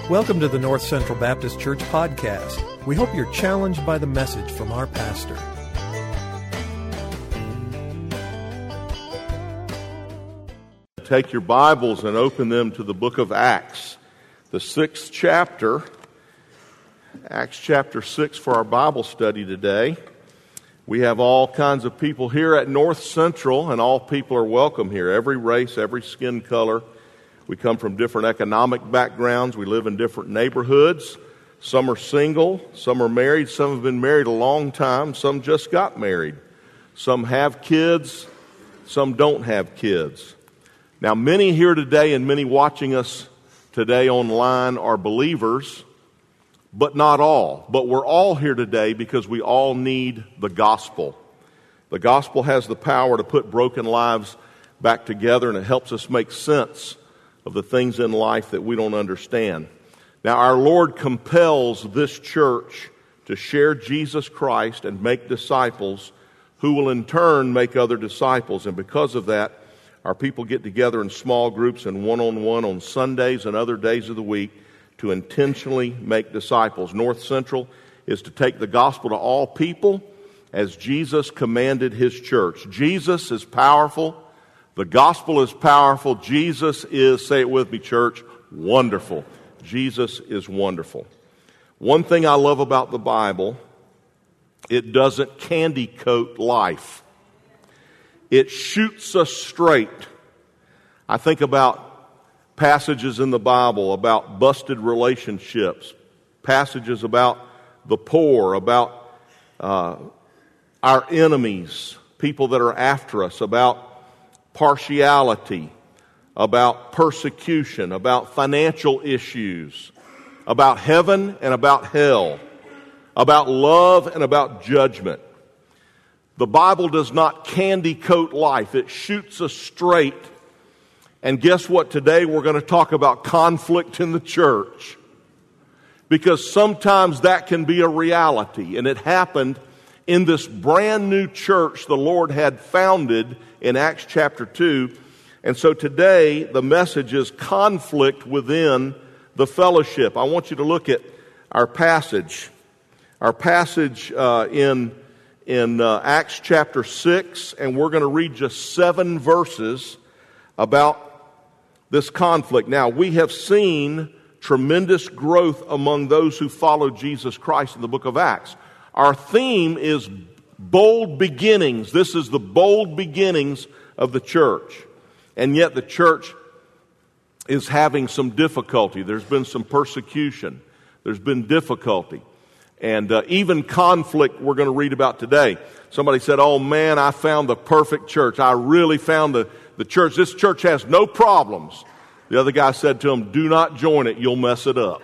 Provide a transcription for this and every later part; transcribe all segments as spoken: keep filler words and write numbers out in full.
Welcome to the North Central Baptist Church podcast. We hope you're challenged by the message from our pastor. Take your Bibles and open them to the book of Acts, the sixth chapter. Acts chapter six for our Bible study today. We have all kinds of people here at North Central, and all people are welcome here. Every race, every skin color. We come from different economic backgrounds. We live in different neighborhoods. Some are single, some are married, some have been married a long time, some just got married. Some have kids, some don't have kids. Now, many here today and many watching us today online are believers, but not all. But we're all here today because we all need the gospel. The gospel has the power to put broken lives back together, and it helps us make sense of the things in life that we don't understand. Now, our Lord compels this church to share Jesus Christ and make disciples who will in turn make other disciples. And because of that, our people get together in small groups and one-on-one on Sundays and other days of the week to intentionally make disciples. North Central is to take the gospel to all people as Jesus commanded His church. Jesus is powerful. The gospel is powerful. Jesus is, say it with me, church, wonderful. Jesus is wonderful. One thing I love about the Bible, it doesn't candy coat life. It shoots us straight. I think about passages in the Bible about busted relationships, passages about the poor, about uh, our enemies, people that are after us, about partiality, about persecution, about financial issues, about heaven and about hell, about love and about judgment. The Bible does not candy coat life. It shoots us straight. And guess what? Today we're going to talk about conflict in the church. Because sometimes that can be a reality. And it happened in this brand new church the Lord had founded in Acts chapter two. And so today the message is conflict within the fellowship. I want you to look at our passage. Our passage uh, in, in uh, Acts chapter six, and we're going to read just seven verses about this conflict. Now, we have seen tremendous growth among those who follow Jesus Christ in the book of Acts. Our theme is bold beginnings. This is the bold beginnings of the church. And yet the church is having some difficulty. There's been some persecution. There's been difficulty. And uh, even conflict we're going to read about today. Somebody said, oh man, I found the perfect church. I really found the, the church. This church has no problems. The other guy said to him, do not join it. You'll mess it up.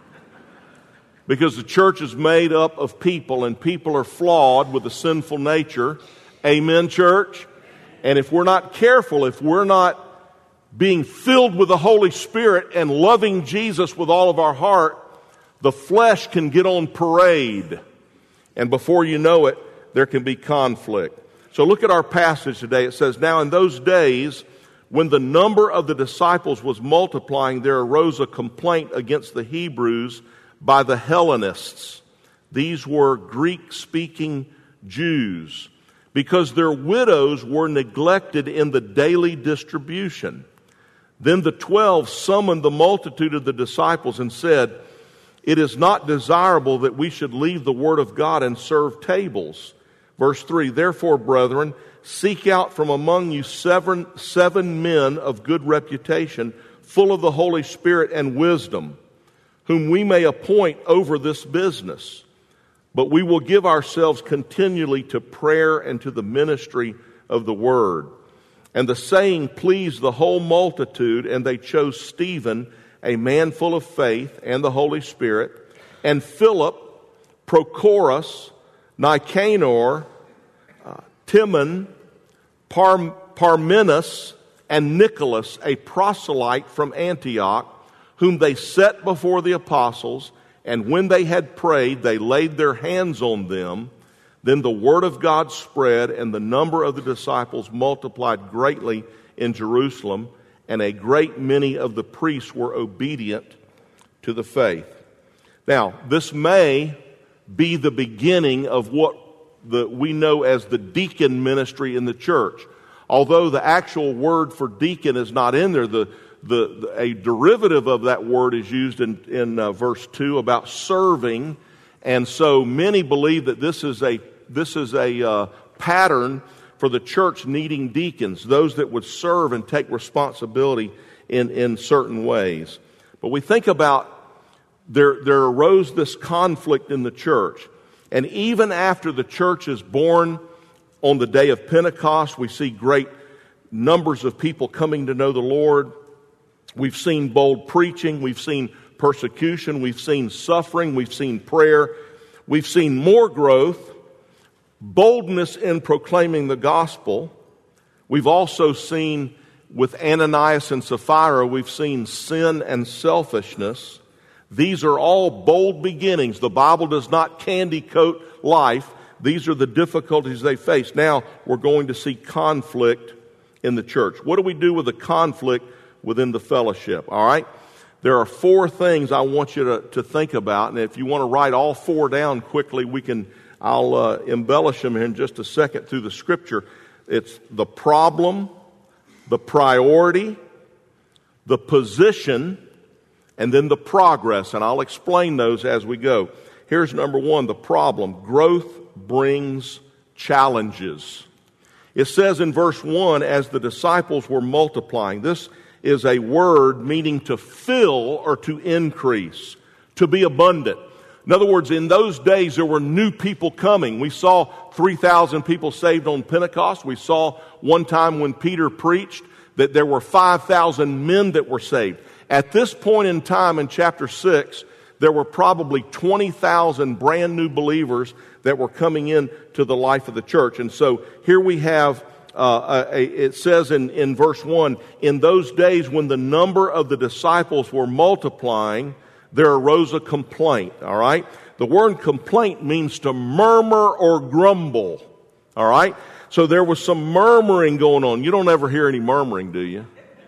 Because the church is made up of people, and people are flawed with a sinful nature. Amen, church? And if we're not careful, if we're not being filled with the Holy Spirit and loving Jesus with all of our heart, the flesh can get on parade. And before you know it, there can be conflict. So look at our passage today. It says, now in those days, when the number of the disciples was multiplying, there arose a complaint against the Hebrews by the Hellenists. These were Greek-speaking Jews, because their widows were neglected in the daily distribution. Then the twelve summoned the multitude of the disciples and said, it is not desirable that we should leave the word of God and serve tables. Verse three, therefore, brethren, seek out from among you seven, seven men of good reputation, full of the Holy Spirit and wisdom, whom we may appoint over this business. But we will give ourselves continually to prayer and to the ministry of the word. And the saying pleased the whole multitude, and they chose Stephen, a man full of faith and the Holy Spirit, and Philip, Prochorus, Nicanor, uh, Timon, Par- Parmenas, and Nicholas, a proselyte from Antioch, whom they set before the apostles, and when they had prayed, they laid their hands on them. Then the word of God spread, and the number of the disciples multiplied greatly in Jerusalem, and a great many of the priests were obedient to the faith. Now, this may be the beginning of what the, we know as the deacon ministry in the church. Although the actual word for deacon is not in there, the, the, the a derivative of that word is used in, in uh, verse two about serving. And so many believe that this is a this is a uh, pattern for the church needing deacons, those that would serve and take responsibility in, in certain ways. But we think about there, there arose this conflict in the church. And even after the church is born on the day of Pentecost, we see great numbers of people coming to know the Lord. We've seen bold preaching. We've seen persecution. We've seen suffering. We've seen prayer. We've seen more growth, boldness in proclaiming the gospel. We've also seen with Ananias and Sapphira, we've seen sin and selfishness. These are all bold beginnings. The Bible does not candy coat life. These are the difficulties they face. Now we're going to see conflict in the church. What do we do with the conflict within the fellowship? All right? There are four things I want you to, to think about. And if you want to write all four down quickly, we can. I'll uh, embellish them in just a second through the scripture. It's the problem, the priority, the position, and then the progress, and I'll explain those as we go. Here's number one, the problem. Growth brings challenges. It says in verse one, as the disciples were multiplying. This is a word meaning to fill or to increase, to be abundant. In other words, in those days there were new people coming. We saw three thousand people saved on Pentecost. We saw one time when Peter preached that there were five thousand men that were saved. At this point in time in chapter six, there were probably twenty thousand brand new believers that were coming in to the life of the church. And so here we have, uh, a, a, it says in, in verse one, in those days when the number of the disciples were multiplying, there arose a complaint, all right? The word complaint means to murmur or grumble, all right? So there was some murmuring going on. You don't ever hear any murmuring, do you?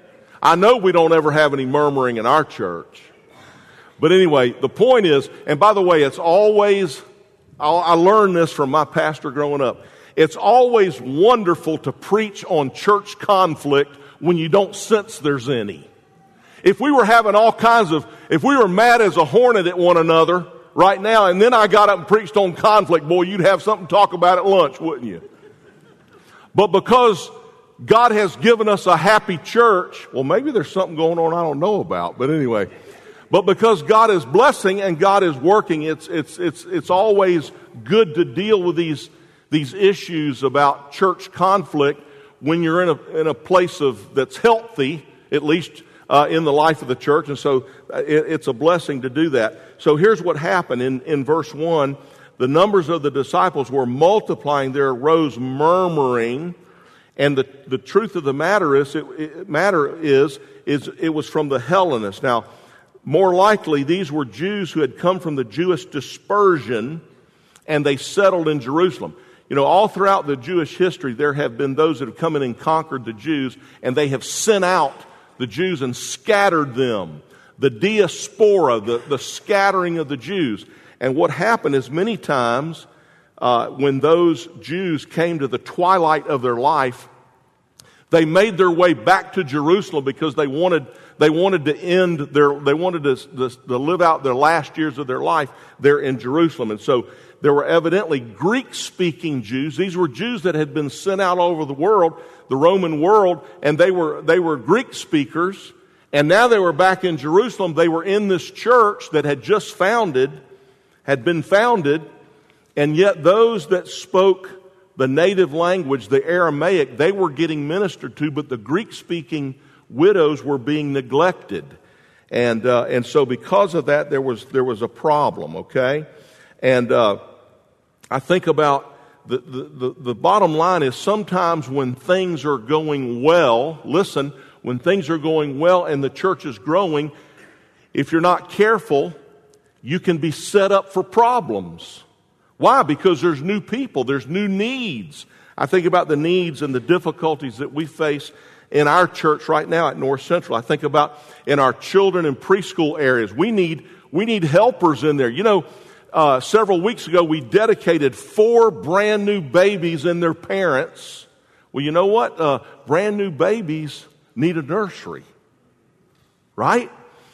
I know we don't ever have any murmuring in our church. But anyway, the point is, and by the way, it's always, I learned this from my pastor growing up, it's always wonderful to preach on church conflict when you don't sense there's any. If we were having all kinds of, if we were mad as a hornet at one another right now, and then I got up and preached on conflict, boy, you'd have something to talk about at lunch, wouldn't you? But because God has given us a happy church, well, maybe there's something going on I don't know about, but anyway. But because God is blessing and God is working, it's it's it's it's always good to deal with these these issues about church conflict when you're in a in a place of that's healthy, at least uh, in the life of the church, and so it, it's a blessing to do that. So here's what happened in in verse one: the numbers of the disciples were multiplying. There arose murmuring. And the, the truth of the matter is, it, it matter is, is it was from the Hellenists. Now, more likely, these were Jews who had come from the Jewish dispersion, and they settled in Jerusalem. You know, all throughout the Jewish history, there have been those that have come in and conquered the Jews, and they have sent out the Jews and scattered them. The diaspora, the, the scattering of the Jews. And what happened is many times, Uh, when those Jews came to the twilight of their life, they made their way back to Jerusalem because they wanted they wanted to end their they wanted to, to, to live out their last years of their life there in Jerusalem. And so there were evidently Greek-speaking Jews. These were Jews that had been sent out all over the world, the Roman world, and they were they were Greek speakers. And now they were back in Jerusalem. They were in this church that had just founded, had been founded. And yet those that spoke the native language, the Aramaic, they were getting ministered to, but the Greek-speaking widows were being neglected. And uh, and so because of that, there was there was a problem, okay? And uh, I think about the, the, the, the bottom line is sometimes when things are going well, listen, when things are going well and the church is growing, if you're not careful, you can be set up for problems. Why? Because there's new people, there's new needs. I think about the needs and the difficulties that we face in our church right now at North Central. I think about in our children and preschool areas. We need we need helpers in there. You know, uh, several weeks ago we dedicated four brand new babies and their parents. Well, you know what? Uh, brand new babies need a nursery, right?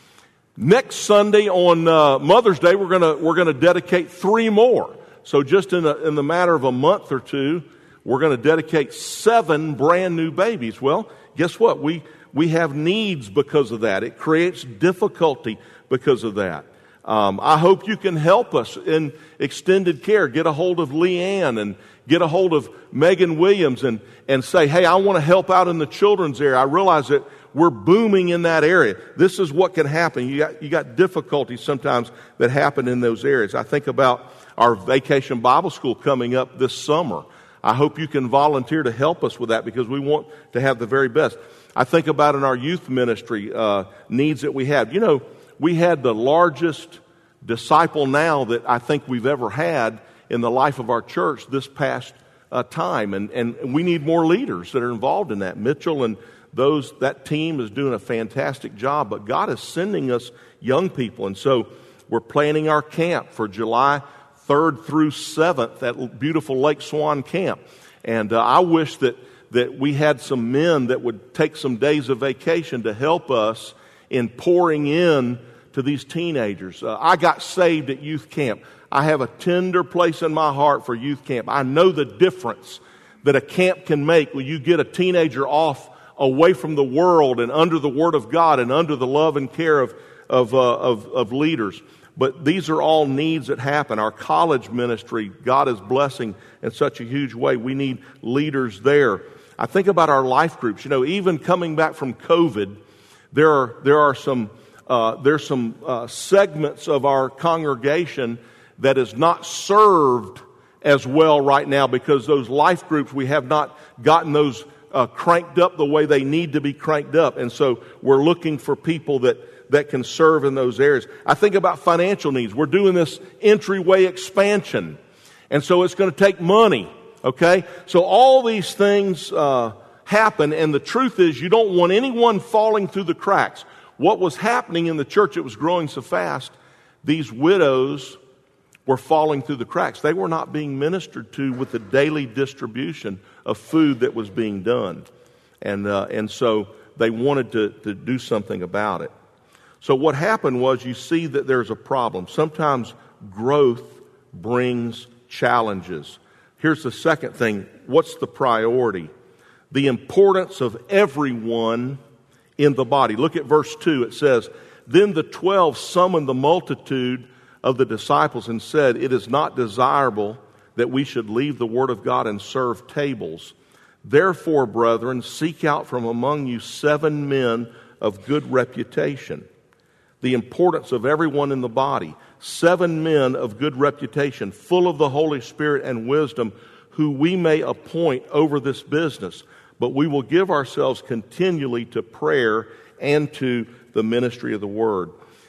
Next Sunday on uh, Mother's Day, we're gonna we're gonna dedicate three more. So just in a, in the matter of a month or two, we're going to dedicate seven brand new babies. Well, guess what? We we have needs because of that. It creates difficulty because of that. Um, I hope you can help us in extended care. Get a hold of Leanne and get a hold of Megan Williams and and say, hey, I want to help out in the children's area. I realize that we're booming in that area. This is what can happen. You got you got difficulties sometimes that happen in those areas. I think about our Vacation Bible School coming up this summer. I hope you can volunteer to help us with that because we want to have the very best. I think about in our youth ministry uh, needs that we have. You know, we had the largest Disciple Now that I think we've ever had in the life of our church this past uh, time, and and we need more leaders that are involved in that. Mitchell and those that team is doing a fantastic job, but God is sending us young people, and so we're planning our camp for July third through seventh at beautiful Lake Swan Camp. And uh, I wish that, that we had some men that would take some days of vacation to help us in pouring in to these teenagers. Uh, I got saved at youth camp. I have a tender place in my heart for youth camp. I know the difference that a camp can make when you get a teenager off away from the world and under the Word of God and under the love and care of, of, uh, of, of leaders. But these are all needs that happen. Our college ministry, God is blessing in such a huge way. We need leaders there. I think about our life groups. You know, even coming back from COVID, there are there are some uh, there's some uh, segments of our congregation that is not served as well right now because those life groups, we have not gotten those uh, cranked up the way they need to be cranked up, and so we're looking for people that. that can serve in those areas. I think about financial needs. We're doing this entryway expansion, and so it's going to take money, okay? So all these things uh, happen, and the truth is you don't want anyone falling through the cracks. What was happening in the church, it was growing so fast, these widows were falling through the cracks. They were not being ministered to with the daily distribution of food that was being done, and, uh, and so they wanted to, to do something about it. So what happened was you see that there's a problem. Sometimes growth brings challenges. Here's the second thing. What's the priority? The importance of everyone in the body. Look at verse two. It says, Then the twelve summoned the multitude of the disciples and said, It is not desirable that we should leave the word of God and serve tables. Therefore, brethren, seek out from among you seven men of good reputation. The importance of everyone in the body. Seven men of good reputation, full of the Holy Spirit and wisdom, who we may appoint over this business. But we will give ourselves continually to prayer and to the ministry of the Word.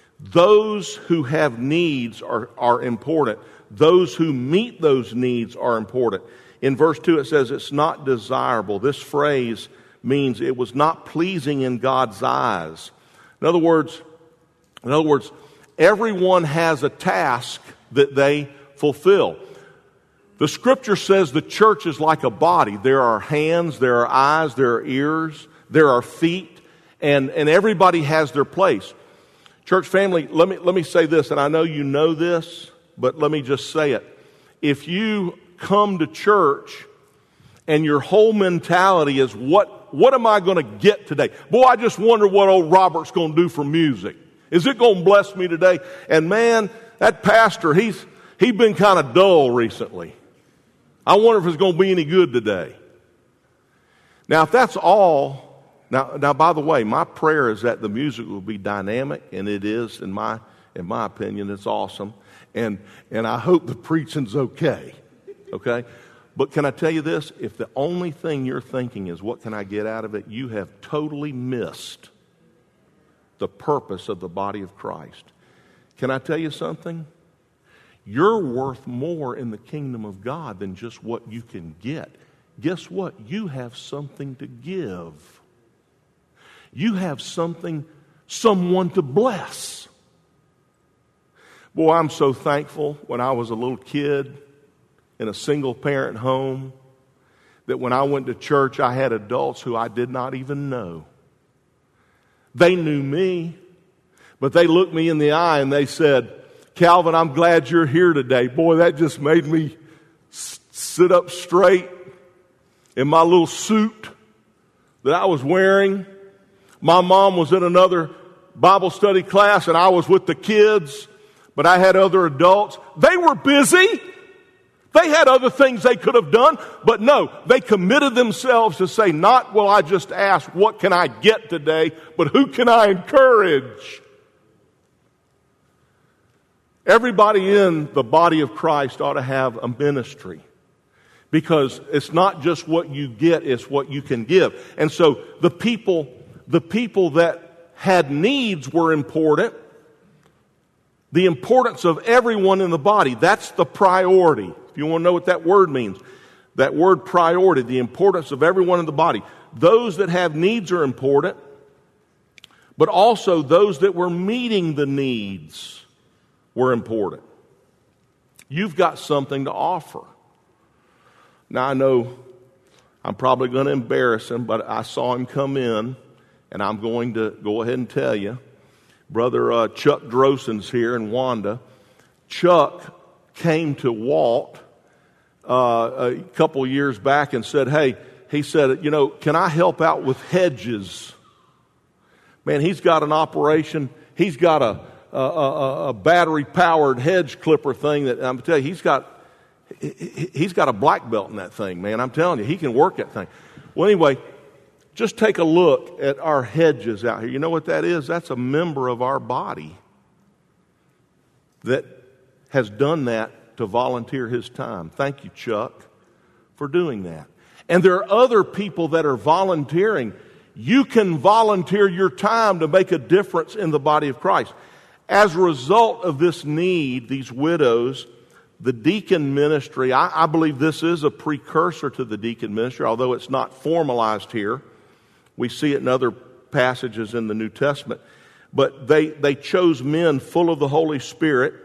Those who have needs are, are important. Those who meet those needs are important. In verse two it says it's not desirable. This phrase means it was not pleasing in God's eyes. In other words, In other words, everyone has a task that they fulfill. The Scripture says the church is like a body. There are hands, there are eyes, there are ears, there are feet, and, and everybody has their place. Church family, let me let me say this, and I know you know this, but let me just say it. If you come to church and your whole mentality is, what, what am I going to get today? Boy, I just wonder what old Robert's going to do for music. Is it going to bless me today? And man, that pastor, he's he's been kind of dull recently. I wonder if it's going to be any good today. Now, if that's all, now, now by the way, my prayer is that the music will be dynamic, and it is, in my in my opinion, it's awesome. And and I hope the preaching's okay. Okay? But can I tell you this? If the only thing you're thinking is, what can I get out of it? You have totally missed the purpose of the body of Christ. Can I tell you something? You're worth more in the kingdom of God than just what you can get. Guess what? You have something to give. You have something, someone to bless. Boy, I'm so thankful when I was a little kid in a single-parent home that when I went to church, I had adults who I did not even know. They knew me, but they looked me in the eye and they said, Calvin, I'm glad you're here today. Boy, that just made me s- sit up straight in my little suit that I was wearing. My mom was in another Bible study class and I was with the kids, but I had other adults. They were busy. They had other things they could have done, but no, they committed themselves to say, not will I just ask, what can I get today, but who can I encourage? Everybody in the body of Christ ought to have a ministry, because it's not just what you get, it's what you can give. And so the people, the people that had needs were important. The importance of everyone in the body, that's the priority. If you want to know what that word means, that word priority, the importance of everyone in the body. Those that have needs are important, but also those that were meeting the needs were important. You've got something to offer. Now, I know I'm probably going to embarrass him, but I saw him come in, and I'm going to go ahead and tell you. Brother uh, Chuck Droson's here in Wanda. Chuck came to Walt uh, a couple years back and said, hey, he said, you know, can I help out with hedges? Man, he's got an operation. He's got a, a, a, a battery-powered hedge clipper thing that I'm telling you, he's got, he's got a black belt in that thing, man. I'm telling you, he can work that thing. Well, anyway, just take a look at our hedges out here. You know what that is? That's a member of our body that has done that to volunteer his time. Thank you, Chuck, for doing that. And there are other people that are volunteering. You can volunteer your time to make a difference in the body of Christ. As a result of this need, these widows, the deacon ministry, I, I believe this is a precursor to the deacon ministry, although it's not formalized here. We see it in other passages in the New Testament. But they, they chose men full of the Holy Spirit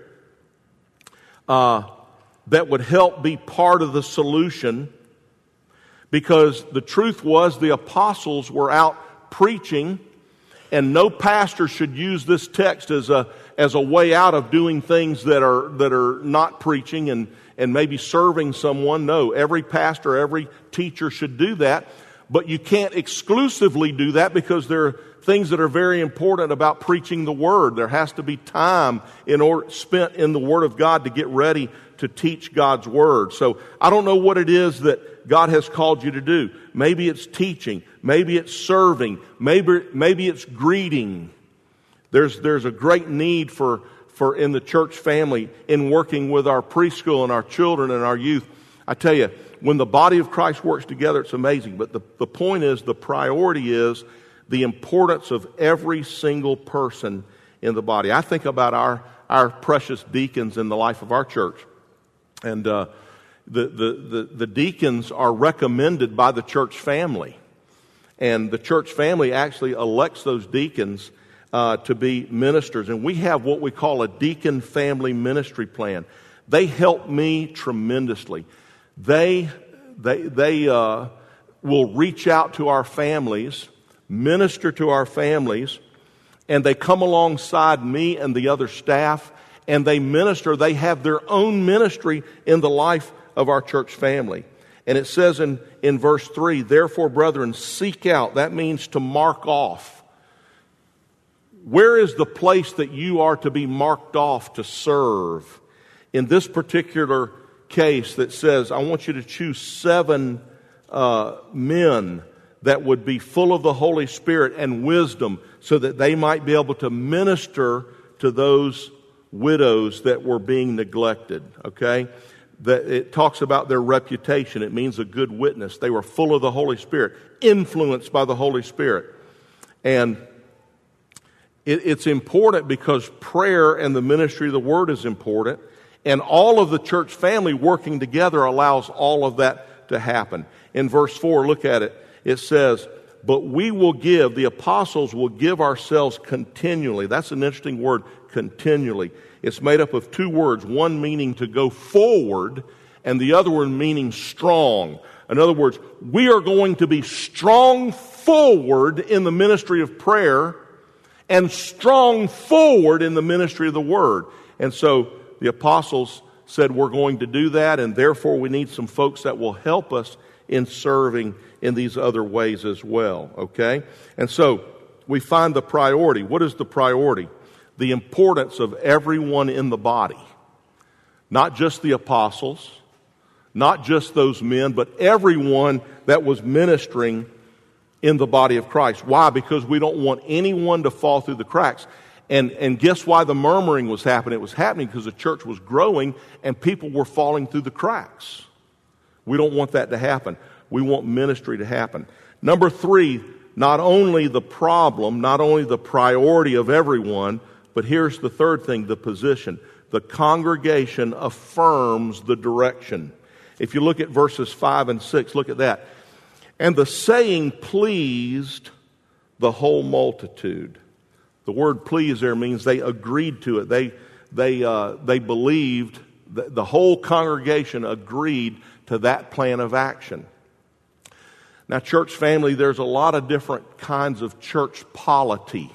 uh, that would help be part of the solution, because the truth was the apostles were out preaching, and no pastor should use this text as a as a way out of doing things that are that are not preaching and, and maybe serving someone. No, every pastor, every teacher should do that. But you can't exclusively do that, because there are things that are very important about preaching the Word. There has to be time in order spent in the Word of God to get ready to teach God's Word. So I don't know what it is that God has called you to do. Maybe it's teaching. Maybe it's serving. Maybe maybe it's greeting. There's there's a great need for, for in the church family in working with our preschool and our children and our youth. I tell you, when the body of Christ works together, it's amazing. But the, the point is, the priority is the importance of every single person in the body. I think about our, our precious deacons in the life of our church. And uh, the, the, the, the deacons are recommended by the church family. And the church family actually elects those deacons uh, to be ministers. And we have what we call a deacon family ministry plan. They help me tremendously. They they they uh, will reach out to our families, minister to our families, and they come alongside me and the other staff, and they minister. They have their own ministry in the life of our church family. And it says in, in verse three, therefore, brethren, seek out. That means to mark off. Where is the place that you are to be marked off to serve? In this particular case that says, I want you to choose seven uh, men that would be full of the Holy Spirit and wisdom, so that they might be able to minister to those widows that were being neglected. Okay? That it talks about their reputation. It means a good witness. They were full of the Holy Spirit, influenced by the Holy Spirit. And it, it's important because prayer and the ministry of the Word is important. And all of the church family working together allows all of that to happen. In verse four, look at it. It says, but we will give, the apostles will give ourselves continually. That's an interesting word, continually. It's made up of two words, one meaning to go forward, and the other one meaning strong. In other words, we are going to be strong forward in the ministry of prayer and strong forward in the ministry of the Word. And so the apostles said we're going to do that, and therefore we need some folks that will help us in serving in these other ways as well, okay? And so we find the priority. What is the priority? The importance of everyone in the body. Not just the apostles, not just those men, but everyone that was ministering in the body of Christ. Why? Because we don't want anyone to fall through the cracks. And, and guess why the murmuring was happening? It was happening because the church was growing and people were falling through the cracks. We don't want that to happen. We want ministry to happen. Number three, not only the problem, not only the priority of everyone, but here's the third thing, the position. The congregation affirms the direction. If you look at verses five and six, look at that. And the saying pleased the whole multitude. The word please there means they agreed to it. They they uh, they believed, the, the whole congregation agreed to that plan of action. Now, church family, there's a lot of different kinds of church polity,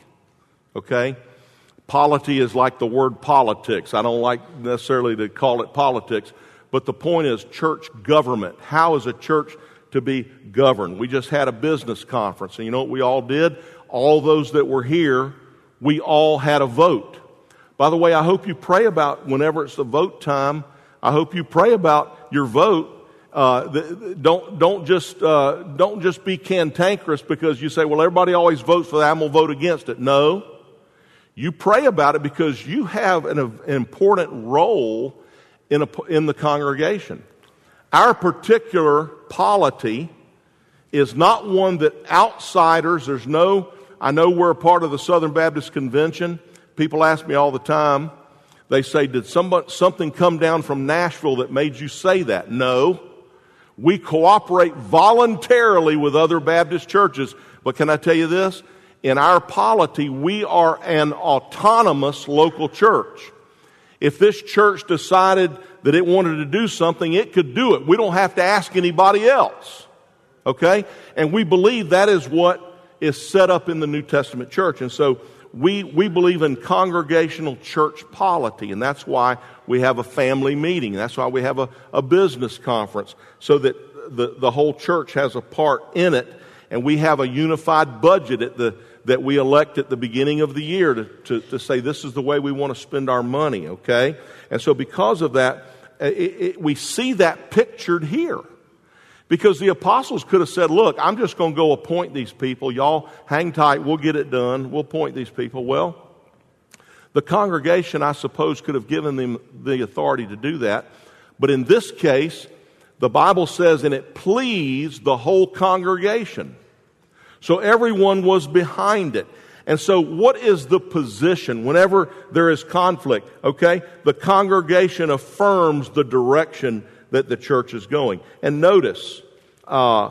okay? Polity is like the word politics. I don't like necessarily to call it politics, but the point is church government. How is a church to be governed? We just had a business conference, and you know what we all did? All those that were here, we all had a vote. By the way, I hope you pray about, whenever it's the vote time, I hope you pray about your vote. Uh, the, don't don't just uh, don't just be cantankerous because you say, well, everybody always votes for that, I'm going to vote against it. No. You pray about it because you have an, an important role in a, in the congregation. Our particular polity is not one that outsiders, there's no, I know we're a part of the Southern Baptist Convention. People ask me all the time, they say, did somebody, something come down from Nashville that made you say that? No. We cooperate voluntarily with other Baptist churches. But can I tell you this? In our polity, we are an autonomous local church. If this church decided that it wanted to do something, it could do it. We don't have to ask anybody else. Okay? And we believe that is what is set up in the New Testament church. And so we we believe in congregational church polity, and that's why we have a family meeting. That's why we have a, a business conference, so that the, the whole church has a part in it, and we have a unified budget at the that we elect at the beginning of the year to, to, to say this is the way we want to spend our money, okay? And so because of that, it, it, we see that pictured here. Because the apostles could have said, look, I'm just going to go appoint these people. Y'all hang tight, we'll get it done. We'll appoint these people. Well, the congregation, I suppose, could have given them the authority to do that. But in this case, the Bible says, and it pleased the whole congregation. So everyone was behind it. And so what is the position whenever there is conflict? Okay, the congregation affirms the direction that the church is going. And notice, uh,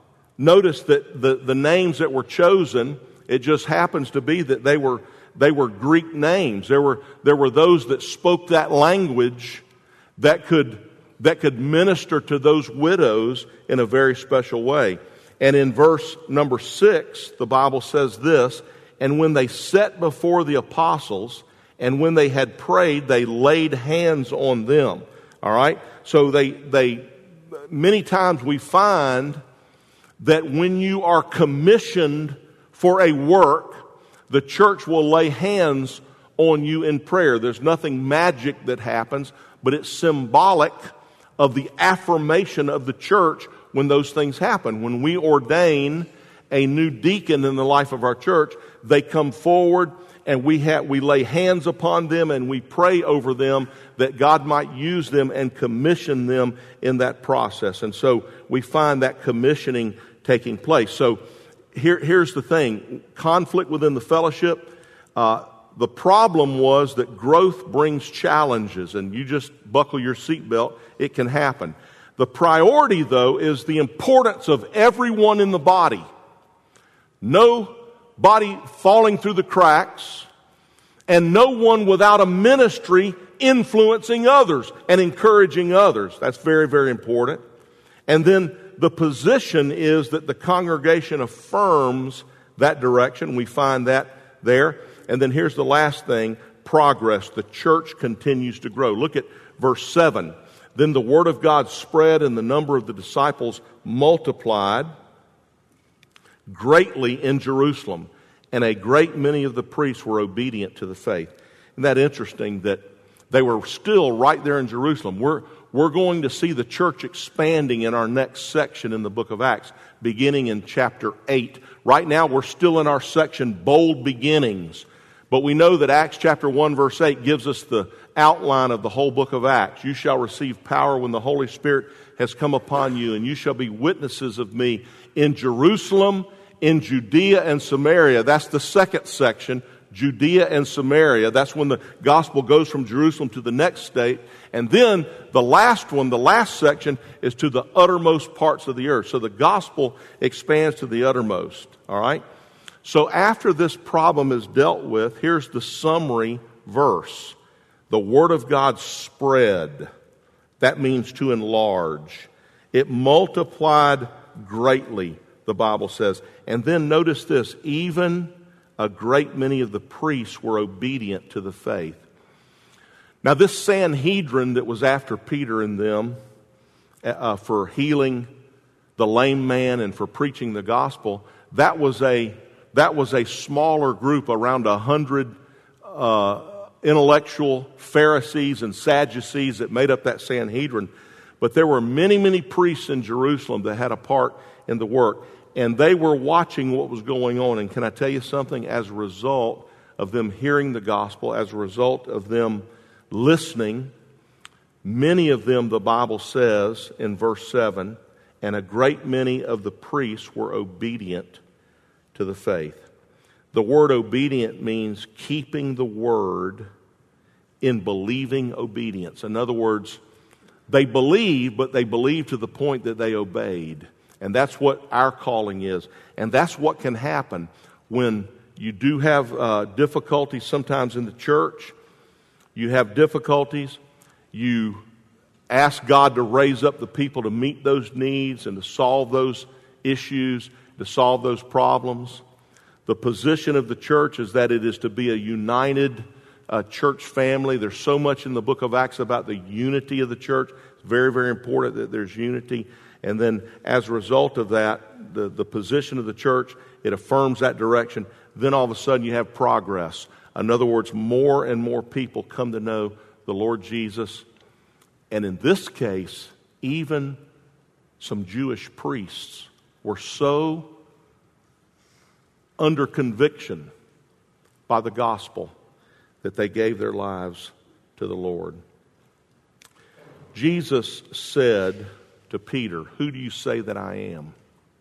notice that the, the names that were chosen, it just happens to be that they were they were Greek names. There were there were those that spoke that language that could that could minister to those widows in a very special way. And in verse number six, the Bible says this, and when they sat before the apostles, and when they had prayed, they laid hands on them. All right? So they, they, many times we find that when you are commissioned for a work, the church will lay hands on you in prayer. There's nothing magic that happens, but it's symbolic of the affirmation of the church when those things happen. When we ordain a new deacon in the life of our church, they come forward and we have, we lay hands upon them and we pray over them that God might use them and commission them in that process. And so we find that commissioning taking place. So here, here's the thing. Conflict within the fellowship. Uh, the problem was that growth brings challenges, and you just buckle your seatbelt. It can happen. The priority, though, is the importance of everyone in the body. nobody falling through the cracks, and no one without a ministry influencing others and encouraging others. That's very, very important. And then the position is that the congregation affirms that direction. We find that there. And then here's the last thing, progress. The church continues to grow. Look at verse seven. Then the word of God spread, and the number of the disciples multiplied greatly in Jerusalem, and a great many of the priests were obedient to the faith. Isn't that interesting that they were still right there in Jerusalem? We're, we're going to see the church expanding in our next section in the book of Acts, beginning in chapter eight. Right now we're still in our section, Bold Beginnings. But we know that Acts chapter one verse eight gives us the outline of the whole book of Acts. You shall receive power when the Holy Spirit has come upon you, and you shall be witnesses of me in Jerusalem, in Judea and Samaria. That's the second section, Judea and Samaria. That's when the gospel goes from Jerusalem to the next state. And then the last one, the last section, is to the uttermost parts of the earth. So the gospel expands to the uttermost. All right? So after this problem is dealt with, here's the summary verse. The word of God spread. That means to enlarge. It multiplied greatly, the Bible says. And then notice this, even a great many of the priests were obedient to the faith. Now this Sanhedrin that was after Peter and them uh, for healing the lame man and for preaching the gospel, that was a that was a smaller group, around a hundred uh, intellectual Pharisees and Sadducees that made up that Sanhedrin. But there were many, many priests in Jerusalem that had a part in the work. And they were watching what was going on. And can I tell you something? As a result of them hearing the gospel, as a result of them listening, many of them, the Bible says in verse seven, and a great many of the priests were obedient to the faith. The word obedient means keeping the word in believing obedience. In other words, they believe, but they believe to the point that they obeyed. And that's what our calling is. And that's what can happen when you do have uh, difficulties sometimes in the church. You have difficulties. You ask God to raise up the people to meet those needs and to solve those issues, to solve those problems. The position of the church is that it is to be a united uh, church family. There's so much in the book of Acts about the unity of the church. It's very, very important that there's unity. And then as a result of that, the, the position of the church, it affirms that direction. Then all of a sudden you have progress. In other words, more and more people come to know the Lord Jesus. And in this case, even some Jewish priests were so under conviction by the gospel that they gave their lives to the Lord. Jesus said to Peter, "Who do you say that I am?"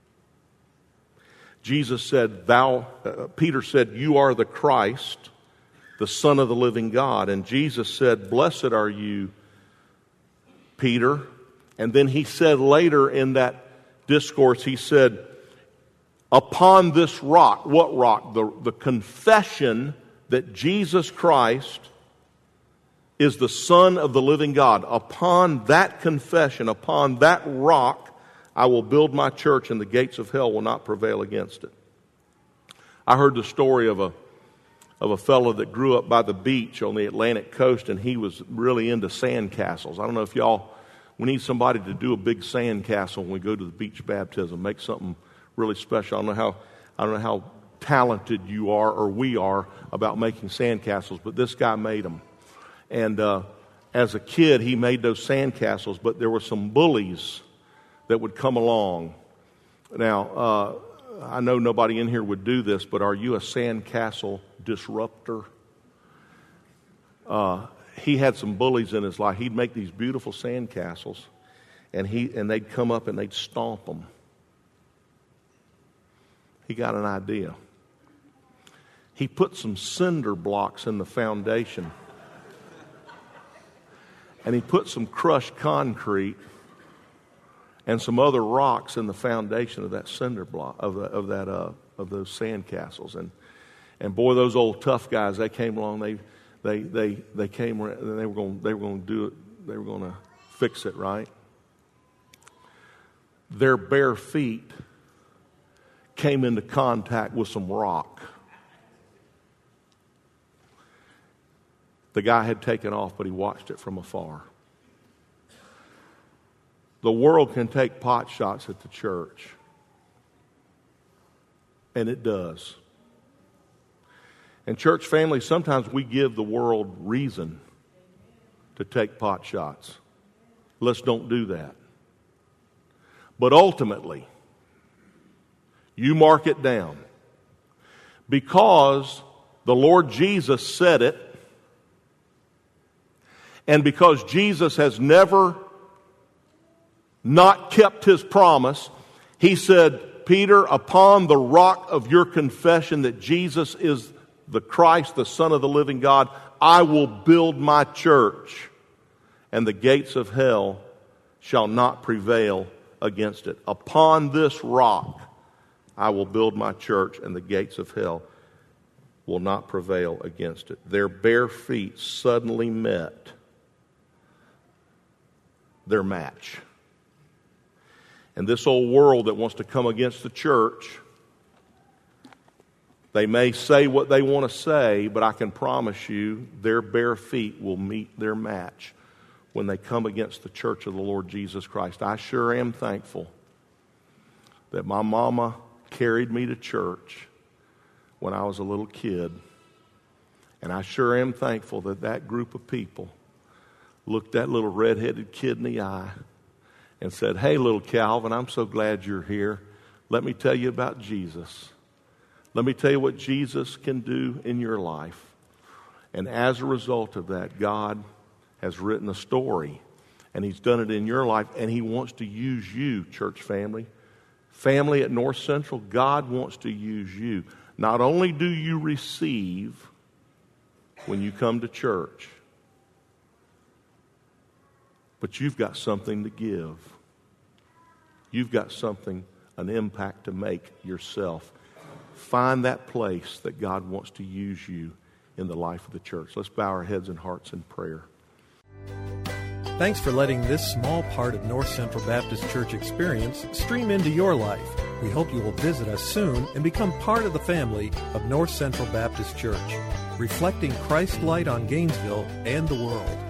Jesus said, "Thou," uh, Peter said, "You are the Christ, the Son of the living God." And Jesus said, "Blessed are you, Peter." And then he said later in that discourse, he said, "Upon this rock," what rock? The, the confession that Jesus Christ is the Son of the living God. Upon that confession, upon that rock, I will build my church, and the gates of hell will not prevail against it. I heard the story of a of a fellow that grew up by the beach on the Atlantic coast, and he was really into sand castles. I don't know if y'all, we need somebody to do a big sand castle when we go to the beach baptism, make something really special. I don't know how I don't know how talented you are or we are about making sand castles, but this guy made them. And uh, as a kid, he made those sand castles, but there were some bullies that would come along. Now, uh, I know nobody in here would do this, but are you a sand castle disruptor? Uh, he had some bullies in his life. He'd make these beautiful sand castles, and he and they'd come up and they'd stomp them. He got an idea. He put some cinder blocks in the foundation. And he put some crushed concrete and some other rocks in the foundation of that cinder block of, the, of that uh, of those sandcastles. And and boy, those old tough guys, they came along. They they they they came and they were going they were going to do it. They were going to fix it right. Their bare feet came into contact with some rock. The guy had taken off, but he watched it from afar. The world can take pot shots at the church. And it does. And church family, sometimes we give the world reason to take pot shots. Let's don't do that. But ultimately, you mark it down. Because the Lord Jesus said it, and because Jesus has never not kept his promise, he said, Peter, upon the rock of your confession that Jesus is the Christ, the Son of the living God, I will build my church, and the gates of hell shall not prevail against it. Upon this rock I will build my church, and the gates of hell will not prevail against it. Their bare feet suddenly met their match. And this old world that wants to come against the church, they may say what they want to say, but I can promise you their bare feet will meet their match when they come against the church of the Lord Jesus Christ. I sure am thankful that my mama carried me to church when I was a little kid. And I sure am thankful that that group of people looked that little red-headed kid in the eye and said, hey, little Calvin, I'm so glad you're here. Let me tell you about Jesus. Let me tell you what Jesus can do in your life. And as a result of that, God has written a story, and he's done it in your life, and he wants to use you, church family. Family at North Central, God wants to use you. Not only do you receive when you come to church, but you've got something to give. You've got something, an impact to make yourself. Find that place that God wants to use you in the life of the church. Let's bow our heads and hearts in prayer. Thanks for letting this small part of North Central Baptist Church experience stream into your life. We hope you will visit us soon and become part of the family of North Central Baptist Church, reflecting Christ's light on Gainesville and the world.